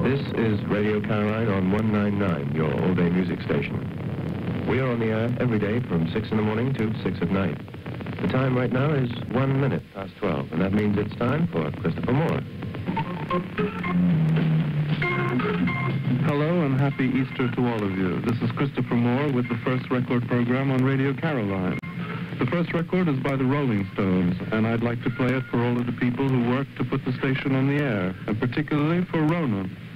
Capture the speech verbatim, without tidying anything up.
This is Radio Caroline on one ninety-nine, your all-day music station. We are on the air every day from six in the morning to six at night. The time right now is one minute past twelve, and that means it's time for Christopher Moore. Hello and happy Easter to all of you. This is Christopher Moore with the first record program on Radio Caroline. The first record is by the Rolling Stones, and I'd like to play it for all of the people who worked to put the station on the air, and particularly for Ronan.